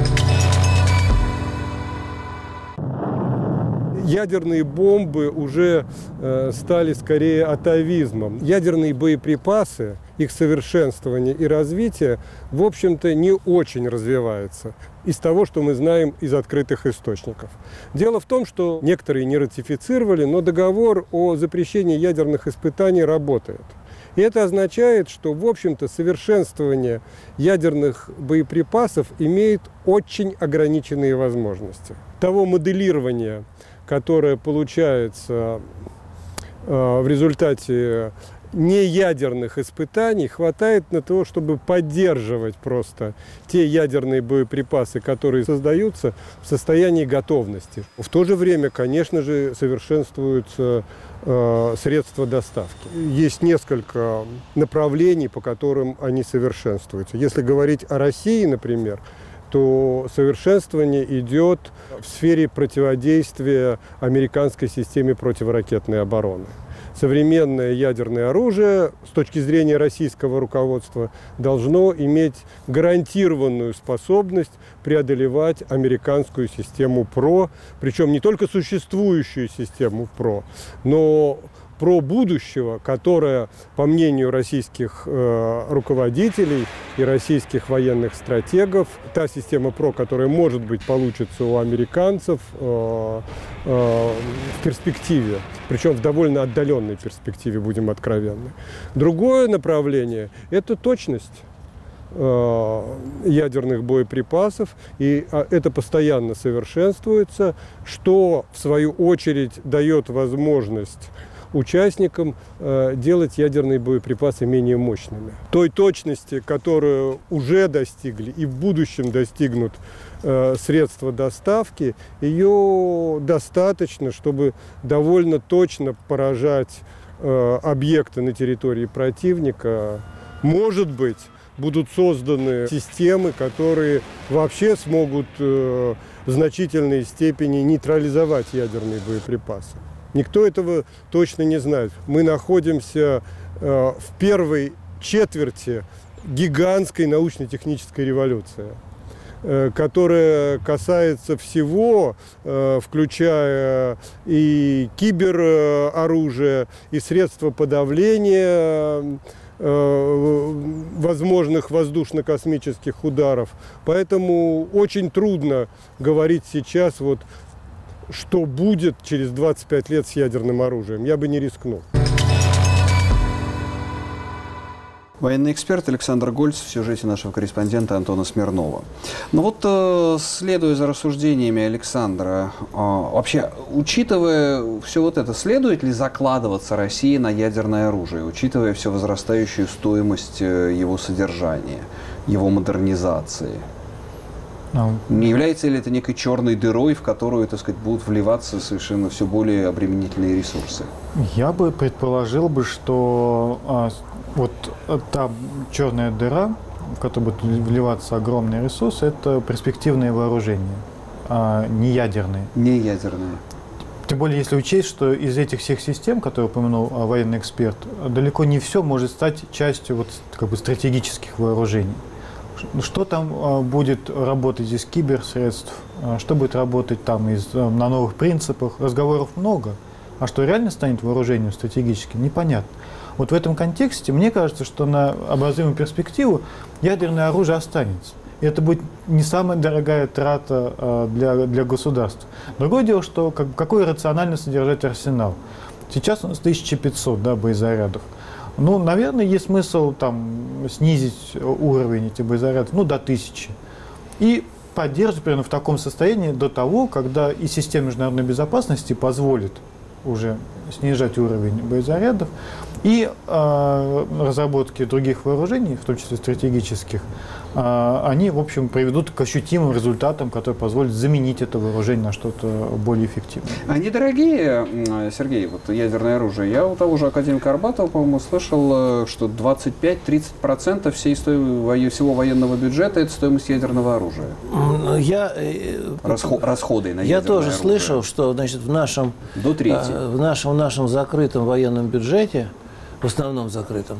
Ядерные бомбы уже стали скорее атовизмом. Ядерные боеприпасы, их совершенствование и развитие, в общем-то, не очень развиваются из того, что мы знаем из открытых источников. Дело в том, что некоторые не ратифицировали, но договор о запрещении ядерных испытаний работает. И это означает, что, в общем-то, совершенствование ядерных боеприпасов имеет очень ограниченные возможности. Того моделирования, которое получается в результате неядерных испытаний хватает на то, чтобы поддерживать просто те ядерные боеприпасы, которые создаются в состоянии готовности. В то же время, конечно же, совершенствуются средства доставки. Есть несколько направлений, по которым они совершенствуются. Если говорить о России, например, то совершенствование идет в сфере противодействия американской системе противоракетной обороны. Современное ядерное оружие с точки зрения российского руководства должно иметь гарантированную способность преодолевать американскую систему ПРО, причем не только существующую систему ПРО, но ПРО будущего, которая, по мнению российских руководителей и российских военных стратегов, та система ПРО, которая, может быть, получится у американцев в перспективе, причем в довольно отдаленной перспективе, будем откровенны. Другое направление – это точность ядерных боеприпасов, и это постоянно совершенствуется, что, в свою очередь, дает возможность участникам делать ядерные боеприпасы менее мощными. Той точности, которую уже достигли и в будущем достигнут средства доставки, ее достаточно, чтобы довольно точно поражать объекты на территории противника. Может быть, будут созданы системы, которые вообще смогут в значительной степени нейтрализовать ядерные боеприпасы. Никто этого точно не знает. Мы находимся в первой четверти гигантской научно-технической революции, которая касается всего, включая и кибероружие, и средства подавления возможных воздушно-космических ударов. Поэтому очень трудно говорить сейчас, что будет через 25 лет с ядерным оружием. Я бы не рискнул. Военный эксперт Александр Гольц в сюжете нашего корреспондента Антона Смирнова. Следуя за рассуждениями Александра, вообще, учитывая все это, следует ли закладываться России на ядерное оружие, учитывая все возрастающую стоимость его содержания, его модернизации? Не является ли это некой черной дырой, в которую, будут вливаться совершенно все более обременительные ресурсы? Я бы предположил, что та черная дыра, в которую будут вливаться огромные ресурсы, это перспективные вооружения, не ядерные. Не ядерные. Тем более, если учесть, что из этих всех систем, которые упомянул военный эксперт, далеко не все может стать частью стратегических вооружений. Что там будет работать из киберсредств, что будет работать там на новых принципах, разговоров много, а что реально станет вооружением стратегическим, непонятно. В этом контексте мне кажется, что на обозримую перспективу ядерное оружие останется. И это будет не самая дорогая трата для государства. Другое дело, что какой рационально содержать арсенал. Сейчас у нас 1500 боезарядов. Наверное, есть смысл снизить уровень этих боезарядов до 1000. И поддерживать примерно в таком состоянии до того, когда и система международной безопасности позволит уже снижать уровень боезарядов, и разработки других вооружений, в том числе стратегических, они, в общем, приведут к ощутимым результатам, которые позволят заменить это вооружение на что-то более эффективное. А недорогие, Сергей, ядерное оружие? Я у того же академика Арбатова, по-моему, слышал, что 25-30% всего военного бюджета – это стоимость ядерного оружия. Расходы на ядерное оружие. Я тоже слышал, что в нашем закрытом военном бюджете, в основном закрытом,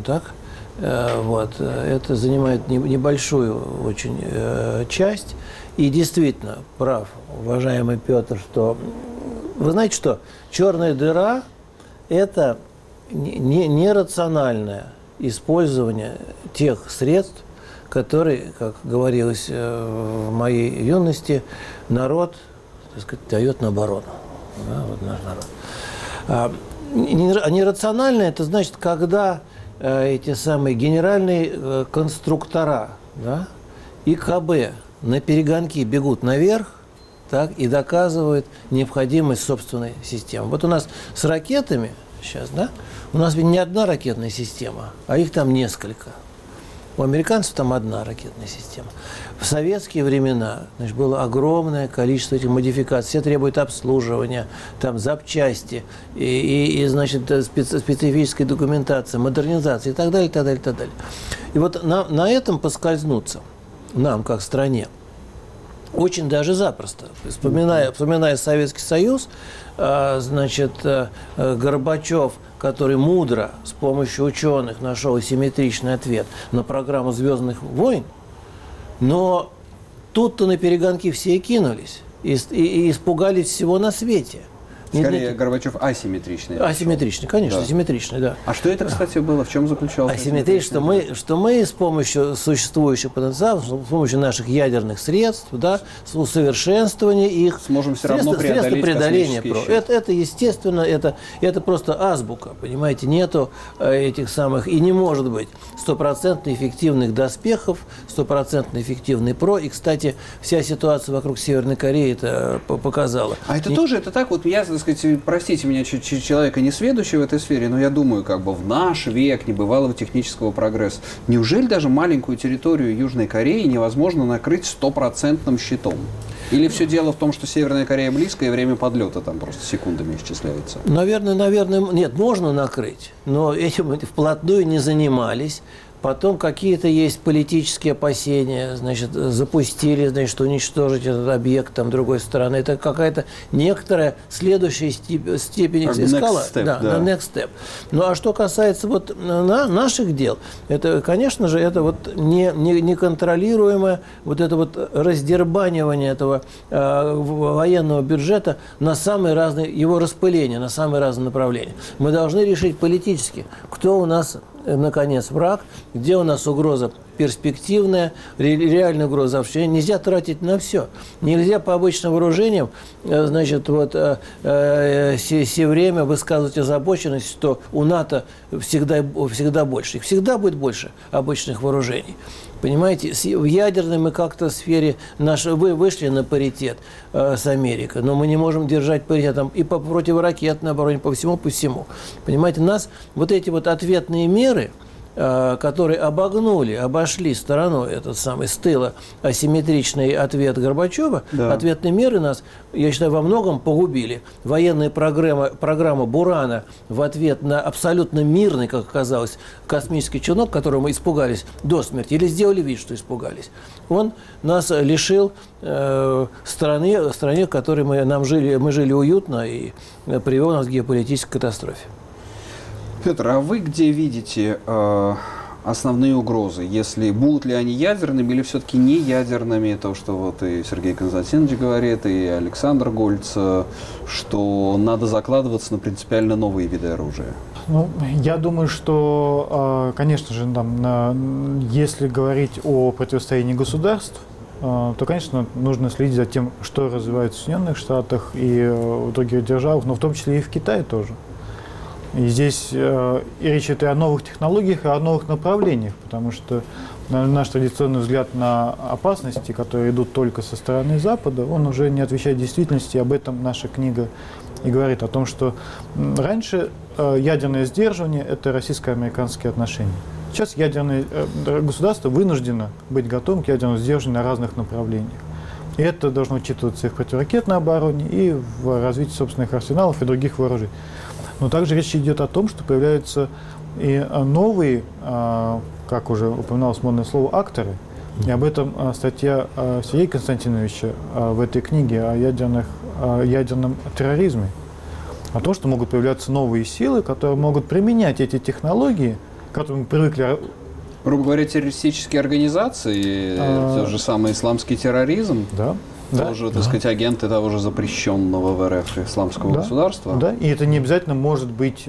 это занимает небольшую очень часть. И действительно, прав уважаемый Петр, что... Вы знаете что? Черная дыра – это нерациональное использование тех средств, которые, как говорилось в моей юности, народ, дает на оборону. Наш народ. Нерациональное – это значит, когда эти самые генеральные конструктора и КБ на перегонки бегут наверх и доказывают необходимость собственной системы. У нас с ракетами сейчас, да? У нас ведь не одна ракетная система, а их там несколько. У американцев там одна ракетная система. В советские времена, значит, было огромное количество этих модификаций. Все требуют обслуживания, там, запчасти, значит, специфической документации, модернизации и так далее, и так далее, и так далее. И вот на этом поскользнуться нам, как стране, очень даже запросто. Вспоминая Советский Союз, значит, Горбачев, который мудро с помощью ученых нашел асимметричный ответ на программу «Звездных войн», но тут-то на перегонки все и кинулись, и испугались всего на свете. Скорее, Горбачев асимметричный. Асимметричный, конечно, да. Асимметричный, да. А что это, кстати, было? В чем заключалось? Асимметричный, что мы с помощью существующих потенциалов, с помощью наших ядерных средств, да, усовершенствования их, сможем все равно преодоления. Это естественно, это просто азбука, понимаете, нету этих самых, и не может быть стопроцентно эффективных доспехов, стопроцентно эффективный ПРО. И, кстати, вся ситуация вокруг Северной Кореи это показала. А это тоже, это так, вот я, так сказать, простите меня, человека несведущего в этой сфере, но я думаю, как бы в наш век небывалого технического прогресса, неужели даже маленькую территорию Южной Кореи невозможно накрыть стопроцентным щитом? Или все дело в том, что Северная Корея близко, и время подлета там просто секундами исчисляется? Наверное, нет, можно накрыть, но этим вплотную не занимались. Потом какие-то есть политические опасения, значит, запустили, значит, уничтожить этот объект там другой стороны. Это какая-то некоторая следующая степень эскалации. Да, next step. Ну, а что касается вот наших дел, это, конечно же, это вот неконтролируемое вот это вот раздербанивание этого военного бюджета на самые разные, его распыление на самые разные направления. Мы должны решить политически, кто у нас, наконец, враг, где у нас угроза перспективная, реальная угроза. Нельзя тратить на все. Нельзя по обычным вооружениям, значит, вот все время высказывать озабоченность, что у НАТО всегда больше. Их всегда будет больше обычных вооружений. Понимаете, в ядерной мы как-то в сфере вы вышли на паритет с Америкой, но мы не можем держать паритет там и по противоракетной обороне, по всему. Понимаете, нас вот эти вот ответные меры, которые обошли стороной этот самый с тыла асимметричный ответ Горбачева, да. Ответные меры нас, я считаю, во многом погубили. Военная программа Бурана в ответ на абсолютно мирный, как оказалось, космический челнок, которого мы испугались до смерти, или сделали вид, что испугались, он нас лишил страны, в которой мы жили уютно, и привел нас к геополитической катастрофе. Петр, а вы где видите основные угрозы? Если будут ли они ядерными или все-таки не ядерными? То, что вот и Сергей Константинович говорит, и Александр Гольц, что надо закладываться на принципиально новые виды оружия. Ну, я думаю, что, конечно же, если говорить о противостоянии государств, то, конечно, нужно следить за тем, что развивается в Соединенных Штатах и в других державах, но в том числе и в Китае тоже. И здесь речь идет и о новых технологиях, и о новых направлениях, потому что наш традиционный взгляд на опасности, которые идут только со стороны Запада, он уже не отвечает действительности. Об этом наша книга и говорит, о том, что раньше ядерное сдерживание – это российско-американские отношения. Сейчас ядерное государство вынуждено быть готовым к ядерному сдерживанию на разных направлениях. И это должно учитываться и в противоракетной обороне, и в развитии собственных арсеналов и других вооружений. Но также речь идет о том, что появляются и новые, как уже упоминалось модное слово, акторы. И об этом статья Сергея Константиновича в этой книге о ядерном терроризме. О том, что могут появляться новые силы, которые могут применять эти технологии, к которым мы привыкли. Грубо говоря, террористические организации, тот же самый исламский терроризм. Да. Тоже, так сказать, агенты того же запрещенного в РФ исламского государства. Да, и это не обязательно может быть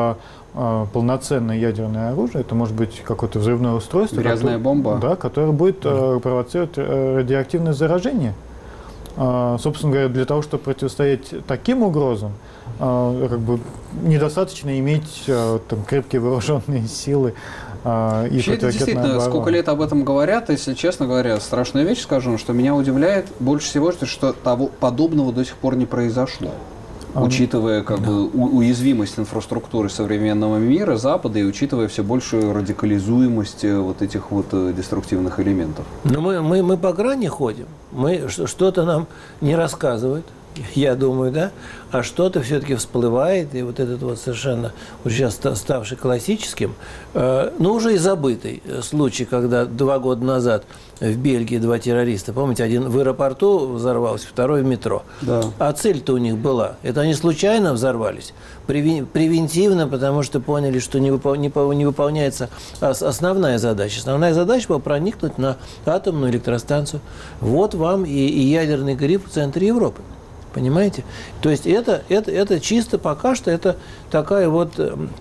полноценное ядерное оружие, это может быть какое-то взрывное устройство. Грязная бомба. Да, которое будет провоцировать радиоактивное заражение. Собственно говоря, для того, чтобы противостоять таким угрозам, как бы недостаточно иметь там крепкие вооруженные силы. Это действительно, сколько лет об этом говорят, если честно говоря, страшная вещь, скажу, что меня удивляет больше всего, что того подобного до сих пор не произошло. Учитывая как бы уязвимость инфраструктуры современного мира, Запада, и учитывая все большую радикализуемость вот этих вот деструктивных элементов. Но мы по грани ходим, что-то нам не рассказывают, я думаю, да, а что-то все-таки всплывает, и вот этот вот совершенно уже сейчас ставший классическим, но уже и забытый случай, когда 2 года назад в Бельгии 2 террориста, помните, один в аэропорту взорвался, второй в метро. Да. А цель-то у них была. Это они случайно взорвались, превентивно, потому что поняли, что не выполняется основная задача. Основная задача была проникнуть на атомную электростанцию. Вот вам и ядерный грипп в центре Европы. Понимаете? То есть это чисто пока что это такая вот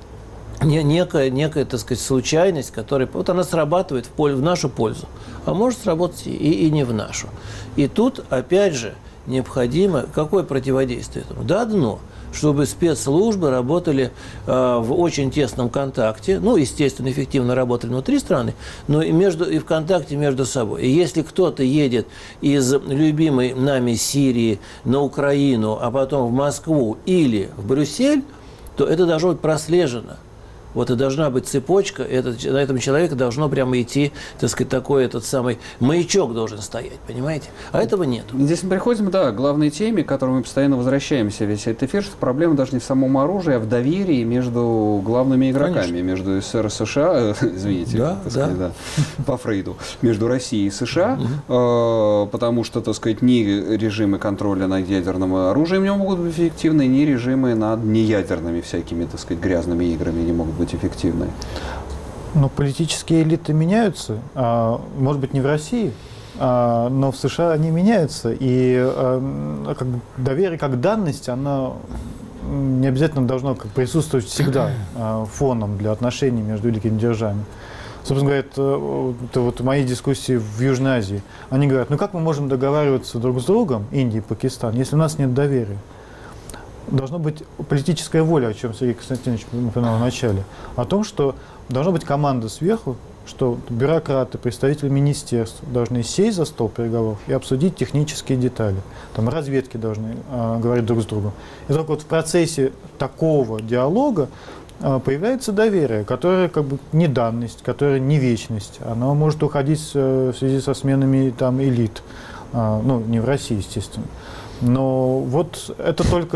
некая, так сказать, случайность, которая вот она срабатывает в нашу пользу, а может сработать и не в нашу. И тут, опять же, необходимо какое противодействие этому? Да, одно, чтобы спецслужбы работали в очень тесном контакте, ну, естественно, эффективно работали внутри страны, но и в контакте между собой. И если кто-то едет из любимой нами Сирии на Украину, а потом в Москву или в Брюссель, то это должно быть прослежено. Вот и должна быть цепочка, на этом человеку должно прямо идти, так сказать, такой этот самый маячок должен стоять, понимаете? А этого нет. Здесь мы приходим, да, к главной теме, к которой мы постоянно возвращаемся весь этот эфир, что проблема даже не в самом оружии, а в доверии между главными игроками, конечно, между СССР и США, извините, да, так сказать, да, по Фрейду, между Россией и США, потому что, так сказать, ни режимы контроля над ядерным оружием не могут быть эффективны, ни режимы над неядерными всякими, так сказать, грязными играми не могут быть эффективной. Но политические элиты меняются, может быть, не в России, но в США они меняются, и как бы доверие как данность, она не обязательно должно присутствовать всегда фоном для отношений между великими державами. Собственно говоря, это вот мои дискуссии в Южной Азии. Они говорят, ну как мы можем договариваться друг с другом, Индия и Пакистан, если у нас нет доверия? Должна быть политическая воля, о чем Сергей Константинович упоминал в начале, о том, что должна быть команда сверху, что бюрократы, представители министерств должны сесть за стол переговоров и обсудить технические детали. Там разведки должны говорить друг с другом. И только вот в процессе такого диалога появляется доверие, которое как бы не данность, которое не вечность. Оно может уходить в связи со сменами там элит. Ну, не в России, естественно. Но вот это только...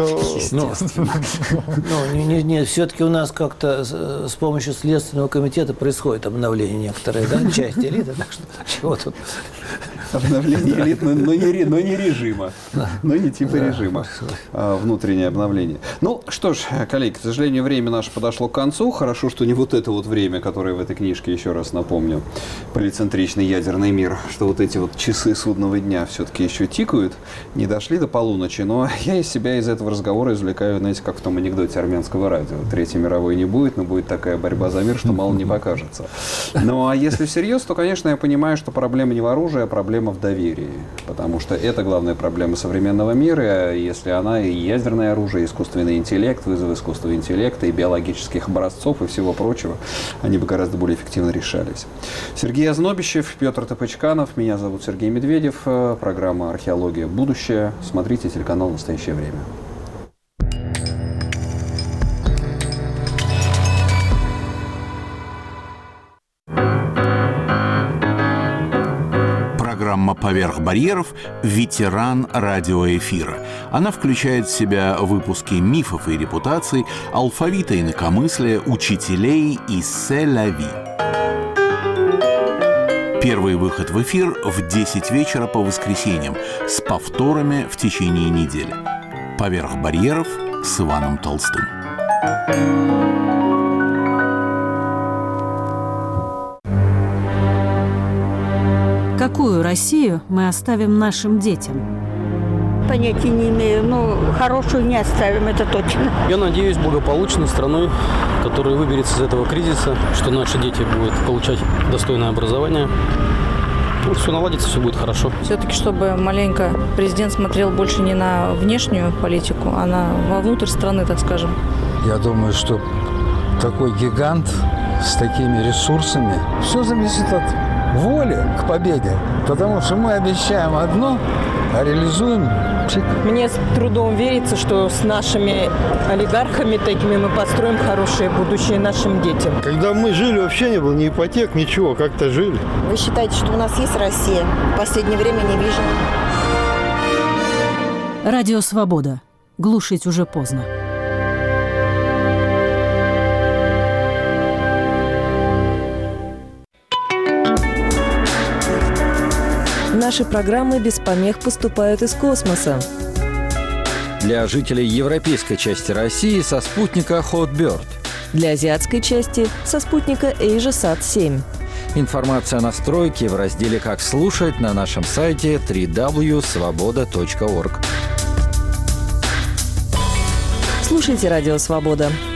Нет, все-таки у нас как-то с помощью Следственного комитета происходит обновление некоторые, да, часть элиты, так что чего тут... Обновление элит, но не режима, но не типа режима, внутреннее обновление. Ну что ж, коллеги, к сожалению, время наше подошло к концу. Хорошо, что не вот это вот время, которое в этой книжке, еще раз напомню, «Полицентричный ядерный мир», что вот эти вот часы судного дня все-таки еще тикают, не дошли до полуночи. Но я из себя из этого разговора извлекаю, знаете, как в том анекдоте армянского радио. Третьей мировой не будет, но будет такая борьба за мир, что мало не покажется. Ну а если всерьез, то, конечно, я понимаю, что проблема не в оружии, а проблема в доверии, потому что это главная проблема современного мира. Если она и ядерное оружие, и искусственный интеллект, вызов искусственного интеллекта, и биологических образцов, и всего прочего, они бы гораздо более эффективно решались. Сергей Ознобищев, Петр Топочканов, меня зовут Сергей Медведев, программа «Археология. Будущее». Смотрите телеканал «Настоящее время». Программа «Поверх барьеров» – ветеран радиоэфира. Она включает в себя выпуски мифов и репутаций, алфавита инакомыслия, учителей и «Се-ля-ви». Первый выход в эфир в 10 вечера по воскресеньям с повторами в течение недели. «Поверх барьеров» с Иваном Толстым. Какую Россию мы оставим нашим детям? Понятия не имею, но хорошую не оставим, это точно. Я надеюсь, благополучной страной, которая выберется из этого кризиса, что наши дети будут получать достойное образование. Ну, все наладится, все будет хорошо. Все-таки, чтобы маленько президент смотрел больше не на внешнюю политику, а вовнутрь страны, так скажем. Я думаю, что такой гигант с такими ресурсами, все зависит от воли к победе, потому что мы обещаем одно, а реализуем. Мне с трудом верится, что с нашими олигархами такими мы построим хорошее будущее нашим детям. Когда мы жили, вообще не было ни ипотек, ничего, как-то жили. Вы считаете, что у нас есть Россия? В последнее время не вижу. Радио «Свобода». Глушить уже поздно. Наши программы без помех поступают из космоса. Для жителей европейской части России со спутника Hotbird. Для азиатской части со спутника AsiaSat-7. Информация о настройке в разделе «Как слушать» на нашем сайте www.svoboda.org. Слушайте «Радио Свобода».